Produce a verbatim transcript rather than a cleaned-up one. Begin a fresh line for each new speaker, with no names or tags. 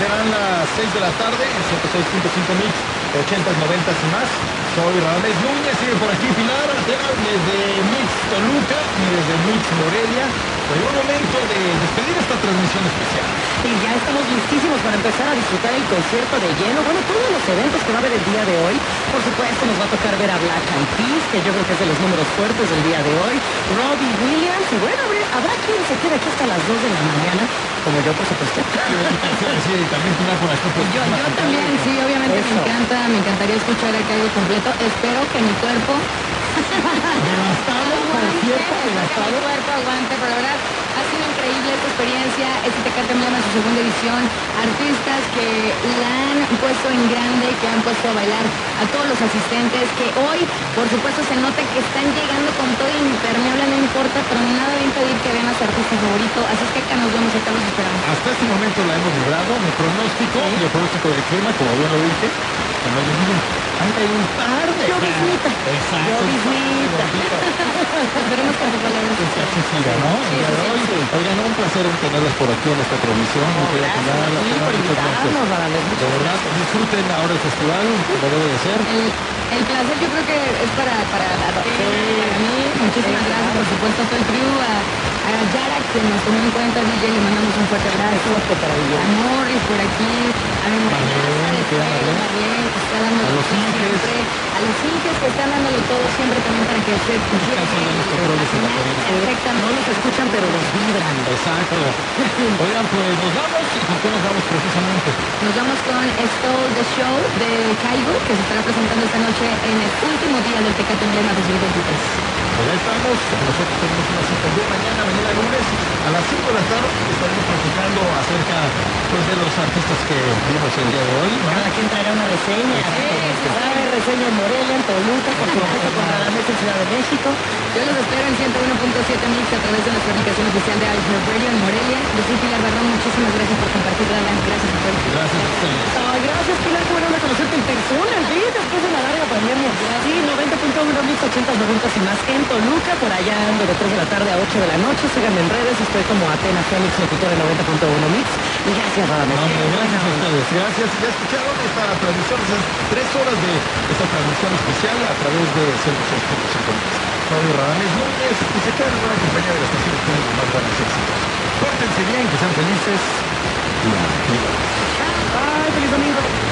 serán las seis de la tarde en ciento seis punto cinco mix, ochentas, noventas y más. Soy Radamés Núñez, sigue por aquí Pilar Arteaga desde Mix Toluca y desde Mix Morelia. Llegó el momento de despedir esta transmisión especial.
Y ya estamos listísimos para empezar a disfrutar el concierto de lleno. Bueno, todos los eventos que va a haber el día de hoy. Por supuesto, nos va a tocar ver a Black Eyed Peas, que yo creo que es de los números fuertes del día de hoy. Robbie Williams. Y bueno, habrá quien se quede aquí hasta las dos de la mañana, como yo, por supuesto.
Sí, también Pilar por aquí. Pues,
yo, yo también, sí, obviamente Eso. me encanta, me encantaría escuchar el algo completo. Espero que mi cuerpo
devastado, concierto devastado.
Mi cuerpo aguante, pero la verdad ha sido increíble esta experiencia. Este Tecate Emblema en su segunda edición. Artistas que la han puesto en grande, que han puesto a bailar a todos los asistentes, que hoy, por supuesto, se nota que están llegando con todo impermeable, no importa, pero nada va a impedir que vean a su artista favorito. Así es que acá nos vemos, acá los esperamos.
Hasta este momento la hemos logrado. Mi pronóstico y el pronóstico del clima, como bien lo dije, que no hay Hay un par de...
Lloviznita.
Exacto.
Lloviznita.
Esperemos que se vaya
Que así siga, ¿no?
Sí,
El día de
sí,
hoy.
sí.
Oigan, un placer tenerlas por aquí en esta transmisión.
No,
Muy querida
gracias
Pilar,
a ti
Pilar,
por
muchas gracias.
invitarnos, Radamés,
De
muchas
verdad,
gracias.
disfruten ahora el festival, como debe de ser.
El, el placer yo creo que es para, para, para,
Sí.
para mí. Muchísimas
Sí,
gracias,
claro.
por supuesto, a todo el crew, a, a Yara, que nos tomó en cuenta, D J, le mandamos un fuerte abrazo.
Qué maravilla.
A Morris por aquí, a mi
Marlene, que era Marlene.
Marlene, que está dando
A los Inges.
siempre, a los Inges que están dándolo todo siempre también para que usted
Descansen en los controles en la cabina.
Perfectamente.
No nos escuchan, pero nos vibran.
Exacto. Oigan, pues nos vamos. ¿Y con qué nos vamos precisamente?
Nos vamos con Stole the Show de Kaigo, que se estará presentando esta noche en el último día del Tecate Emblema dos mil veintitrés.
Pues ya estamos. Nosotros tenemos una cita de mañana, mañana lunes, a las cinco de la tarde. Estaremos platicando acerca pues, de los artistas que vimos el día de hoy, ¿no?
Cada quien traerá una reseña.
Sí, sí,
Va a haber reseña en Morelia, en Toluca, por supuesto con Radamés en Ciudad de México.
Yo los espero en ciento uno punto siete Mix a través de nuestra aplicación oficial de iHeartRadio en Morelia. Yo soy Pilar Barrón, muchísimas gracias por compartir, Radamés. Gracias a todos.
Gracias a ustedes.
Ay, gracias, Pilar, qué bueno conocerte en persona, sí, después de la larga pandemia. Sí, noventa punto uno Mix, ochentas, noventas y más en Toluca, por allá ando de tres de la tarde a ocho de la noche. Síganme en redes, estoy como Atena Félix, locutor de noventa punto uno Mix. Y gracias, Radamés.
No, hombre, gracias a ustedes. Gracias. Ya escucharon esta transmisión, esas tres horas de esta transmisión especial a través de ciento seis punto cinco Mix. Soy Radamés Núñez y se quedan con la compañía de la estación que tiene los más grandes éxitos. Pórtense bien, que sean felices. Y a
Ay, feliz domingo.